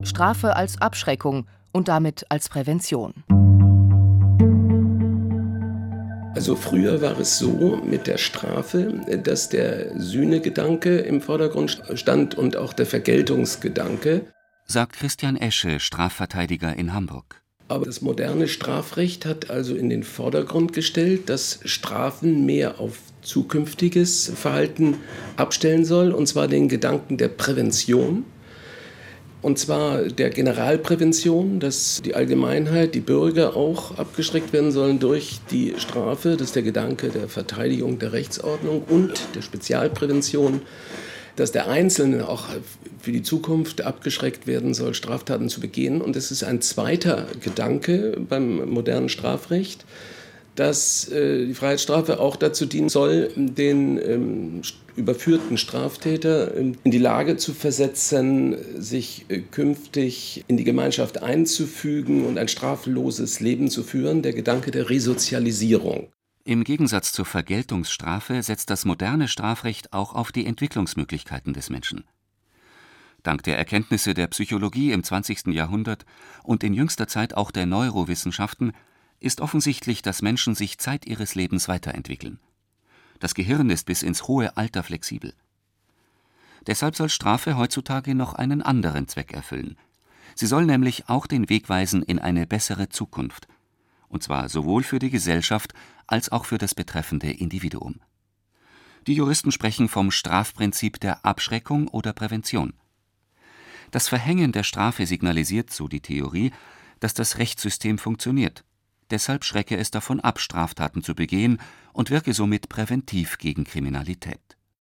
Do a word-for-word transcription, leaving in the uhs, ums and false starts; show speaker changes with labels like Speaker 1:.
Speaker 1: Strafe als Abschreckung und damit als Prävention.
Speaker 2: Also früher war es so mit der Strafe, dass der Sühnegedanke im Vordergrund stand und auch der Vergeltungsgedanke,
Speaker 3: sagt Christian Esche, Strafverteidiger in Hamburg.
Speaker 2: Aber das moderne Strafrecht hat also in den Vordergrund gestellt, dass Strafen mehr auf zukünftiges Verhalten abstellen soll, und zwar den Gedanken der Prävention. Und zwar der Generalprävention, dass die Allgemeinheit, die Bürger auch abgeschreckt werden sollen durch die Strafe. Das ist der Gedanke der Verteidigung der Rechtsordnung und der Spezialprävention, dass der Einzelne auch für die Zukunft abgeschreckt werden soll, Straftaten zu begehen. Und es ist ein zweiter Gedanke beim modernen Strafrecht, dass äh, die Freiheitsstrafe auch dazu dienen soll, den ähm, überführten Straftäter in die Lage zu versetzen, sich äh, künftig in die Gemeinschaft einzufügen und ein strafloses Leben zu führen, der Gedanke der Resozialisierung.
Speaker 3: Im Gegensatz zur Vergeltungsstrafe setzt das moderne Strafrecht auch auf die Entwicklungsmöglichkeiten des Menschen. Dank der Erkenntnisse der Psychologie im zwanzigsten Jahrhundert und in jüngster Zeit auch der Neurowissenschaften ist offensichtlich, dass Menschen sich Zeit ihres Lebens weiterentwickeln. Das Gehirn ist bis ins hohe Alter flexibel. Deshalb soll Strafe heutzutage noch einen anderen Zweck erfüllen. Sie soll nämlich auch den Weg weisen in eine bessere Zukunft. Und zwar sowohl für die Gesellschaft als auch für das betreffende Individuum. Die Juristen sprechen vom Strafprinzip der Abschreckung oder Prävention. Das Verhängen der Strafe signalisiert, so die Theorie, dass das Rechtssystem funktioniert. Deshalb schrecke es davon ab, Straftaten zu begehen und wirke somit präventiv gegen Kriminalität.